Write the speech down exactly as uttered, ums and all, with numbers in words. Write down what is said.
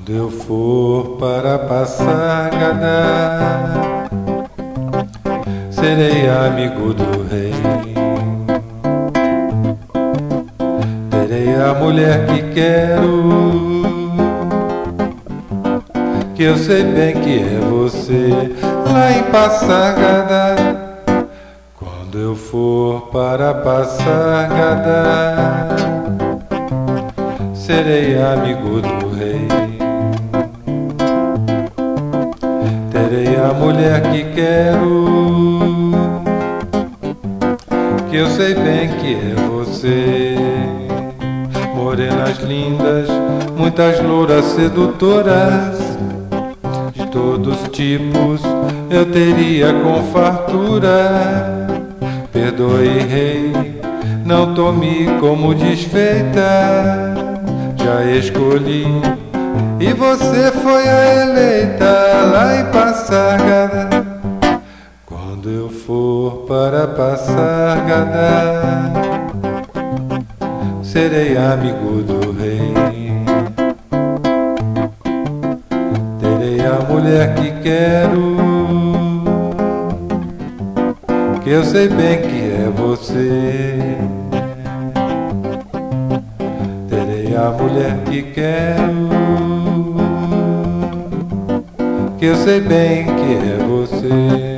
Quando eu for para Passargada, serei amigo do rei. Terei a mulher que quero, que eu sei bem que é você, lá em Passargada. Quando eu for para Passargada, serei amigo do rei. Terei a mulher que quero, que eu sei bem que é você. Morenas lindas, muitas louras sedutoras, de todos os tipos eu teria com fartura. Perdoe, rei, não tome como desfeita, já escolhi e você foi a eleita, lá em Passargada. Quando eu for para Passargada, serei amigo do rei. Terei a mulher que quero, que eu sei bem que é você. Terei a mulher que quero, que eu sei bem que é você.